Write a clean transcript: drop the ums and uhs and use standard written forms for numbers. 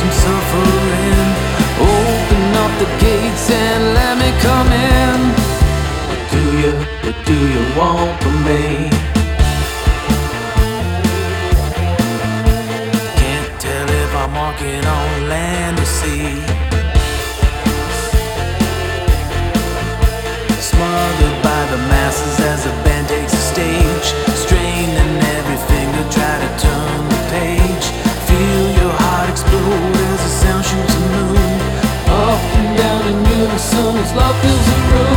I'm suffering. Open up the gates and let me come in. What do you want from me? Can't tell if I'm walking on land or sea. Smothered by the masses as the band takes the stage, straining every finger, try to turn the page. Feel your heart explode as the sound shoots a moon. Up and down in unison as love fills the room.